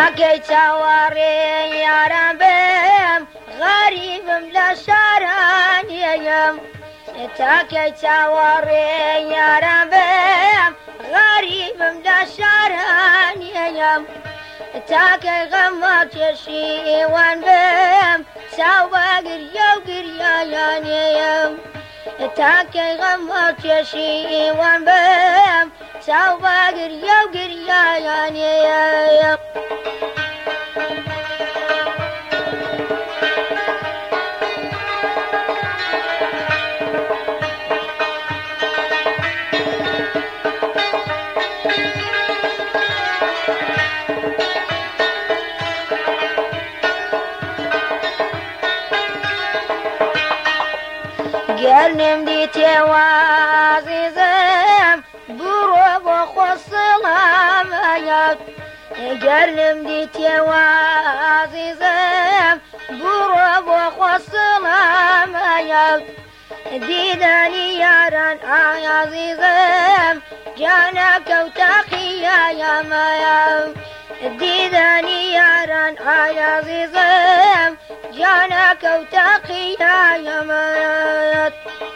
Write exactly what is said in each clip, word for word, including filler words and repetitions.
تاكي تاوري يا ربم غريب لا شرانيم تاكي تاوري يا ربم غريب لا شرانيم تاكي غمك يشي وان بم سوا قريا وقريا يانيم تاكي غمك يشي وان بم سوا قريا وقريا يانيم قلنم ديتي وعزيزم بروب وخصلام ايات قلنم ديتي وعزيزم بروب وخصلام ايات ديداني ياران اي عزيزم جانك وتاقيا يا مايا ديداني ياران اي عزيزم جانك وتاقيا يا مايا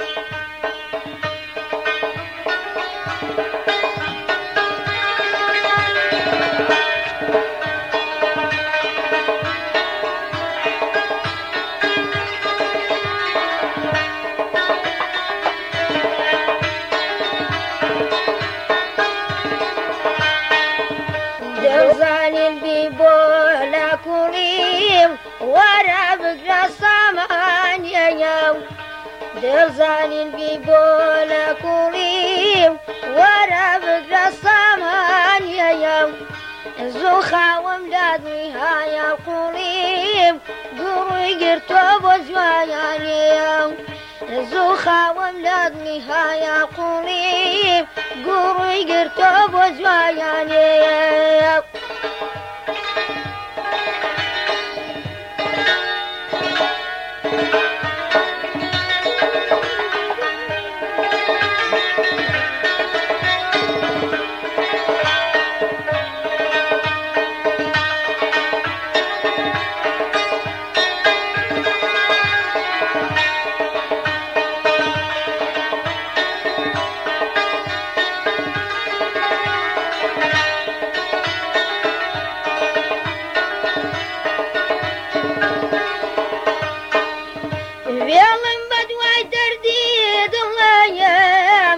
دلزانين بيبولا كريم ورا بقرا سامان يا يوم دلزانين بيبولا كريم ورا بقرا سامان يا يوم زوخا وملادني هايا كريم قروي قرتو بوزوايا يوم زوخا وملادني هايا كريم قروي قرتو بوزوايا يوم ويلم بدوي دردي دلايم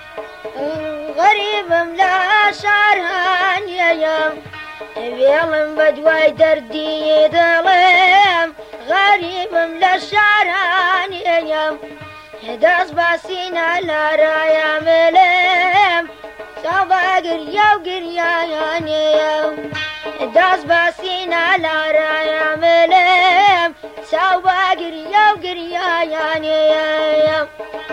غريب لا شارهان يم ويلم بدوي دردي دلايم غريب لا شارهان يم داس باسينا لا رايا ملم سوا قريا وقريا يانيم داس باسينا لا رايا ملم سوا قريا وقريا يانيم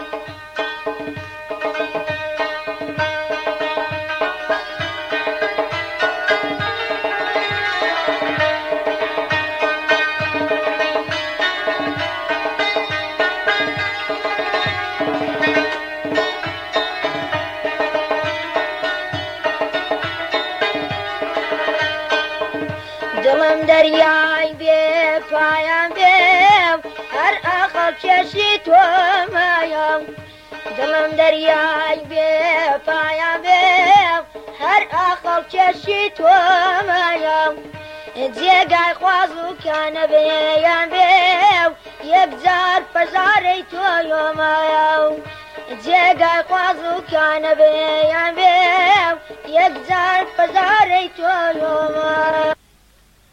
دلم دریای بی پایان بیم هر آخر چشی تو مایم دلم دریای بی پایان بیم هر آخر چشی تو مایم جگای خوازو کن بیان بیم یک زار پزاری تو یومایم جگای خوازو کن بیان بیم یک زار پزاری تو یومایم